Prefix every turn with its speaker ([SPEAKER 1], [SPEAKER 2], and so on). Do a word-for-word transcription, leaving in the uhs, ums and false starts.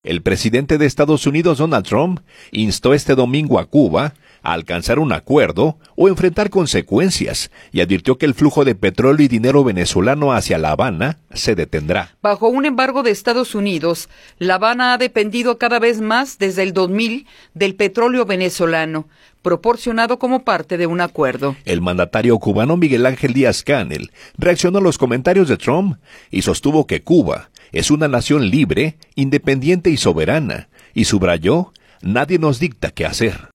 [SPEAKER 1] El presidente de Estados Unidos, Donald Trump, instó este domingo a Cuba a alcanzar un acuerdo o enfrentar consecuencias y advirtió que el flujo de petróleo y dinero venezolano hacia La Habana se detendrá.
[SPEAKER 2] Bajo un embargo de Estados Unidos, La Habana ha dependido cada vez más desde el dos mil del petróleo venezolano, proporcionado como parte de un acuerdo.
[SPEAKER 1] El mandatario cubano Miguel Ángel Díaz-Canel reaccionó a los comentarios de Trump y sostuvo que Cuba es una nación libre, independiente y soberana, y subrayó: nadie nos dicta qué hacer.